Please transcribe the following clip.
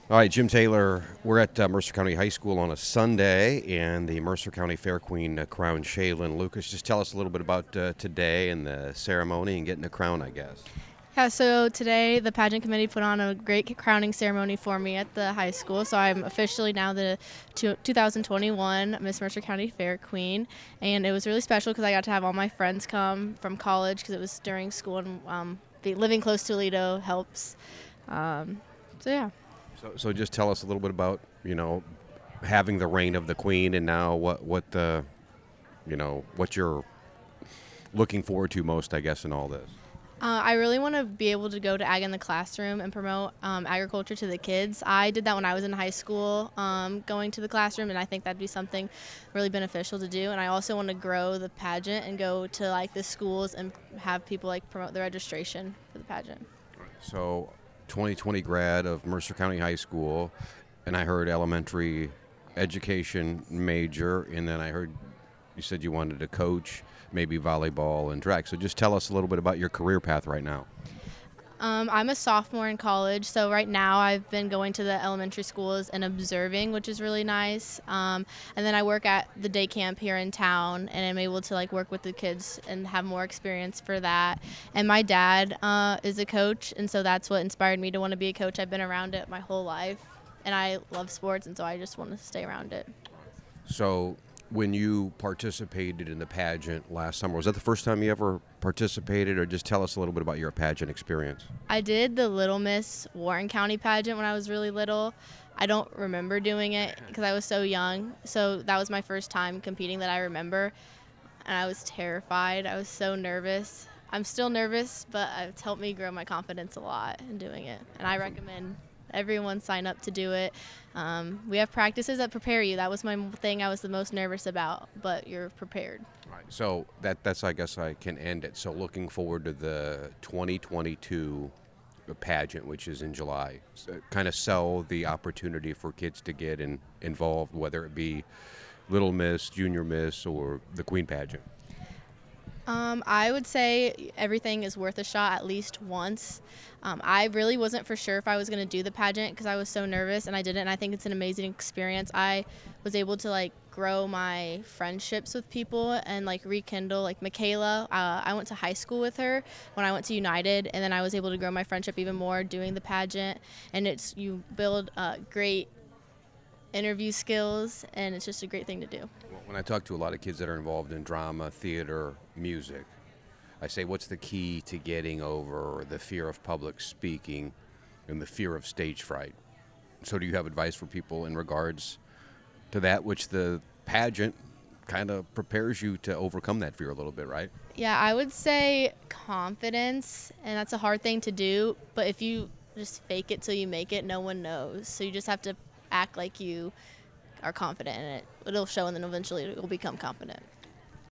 All right, Jim Taylor. We're at Mercer County High School on a Sunday, and the Mercer County Fair Queen crowned Shaylin Lucas. Just tell us a little bit about today and the ceremony and getting the crown, I guess. Yeah, so today the pageant committee put on a great crowning ceremony for me at the high school. So I'm officially now the 2021 Miss Mercer County Fair Queen, and it was really special because I got to have all my friends come from college because it was during school, and living close to Toledo helps. So yeah. So just tell us a little bit about having the reign of the queen, and now what what you're looking forward to most, I guess, in all this. I really want to be able to go to Ag in the Classroom and promote agriculture to the kids. I did that when I was in high school, going to the classroom, and I think that'd be something really beneficial to do. And I also want to grow the pageant and go to like the schools and have people like promote the registration for the pageant. So 2020 grad of Mercer County High School, and I heard elementary education major, and then I heard you said you wanted to coach maybe volleyball and track. So just tell us a little bit about your career path right now. I'm a sophomore in college, so right now I've been going to the elementary schools and observing, which is really nice. And then I work at the day camp here in town, and I'm able to like work with the kids and have more experience for that. And my dad is a coach, and so that's what inspired me to want to be a coach. I've been around it my whole life, and I love sports, and so I just want to stay around it. So when you participated in the pageant last summer, was that the first time you ever participated, or just tell us a little bit about your pageant experience? I did the Little Miss Warren County pageant when I was really little. I don't remember doing it because I was so young. So that was my first time competing that I remember. And I was terrified. I was so nervous. I'm still nervous, but it's helped me grow my confidence a lot in doing it. And I recommend everyone sign up to do it. We have practices that prepare you. That was my thing I was the most nervous about, but you're prepared. All right. So that's I guess I can end it. So looking forward to the 2022 pageant, which is in July. So kind of sell the opportunity for kids to get involved, whether it be Little Miss, Junior Miss, or the Queen pageant. I would say everything is worth a shot at least once. I really wasn't for sure if I was going to do the pageant because I was so nervous, and I didn't. And I think it's an amazing experience. I was able to like grow my friendships with people and like rekindle like Michaela. I went to high school with her when I went to United, and then I was able to grow my friendship even more doing the pageant. And you build great interview skills, and it's just a great thing to do. When I talk to a lot of kids that are involved in drama, theater, music, I say, what's the key to getting over the fear of public speaking and the fear of stage fright? So do you have advice for people in regards to that, which the pageant kind of prepares you to overcome that fear a little bit, right? Yeah, I would say confidence, and that's a hard thing to do, but if you just fake it till you make it, no one knows. So you just have to act like you are confident in it. It'll show, and then eventually it will become confident.